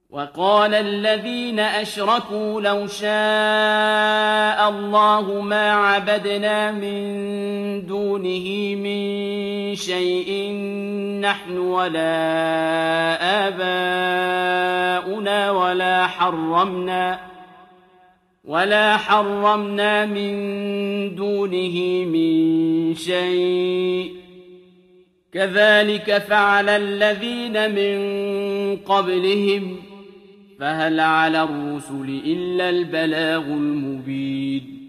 وقال الذين أشركوا لو شاء الله ما عبدنا من دونه من شيء نحن ولا آباؤنا ولا حرمنا من دونه من شيء كذلك فعل الذين من قبلهم فهل على الرسل إلا البلاغ المبين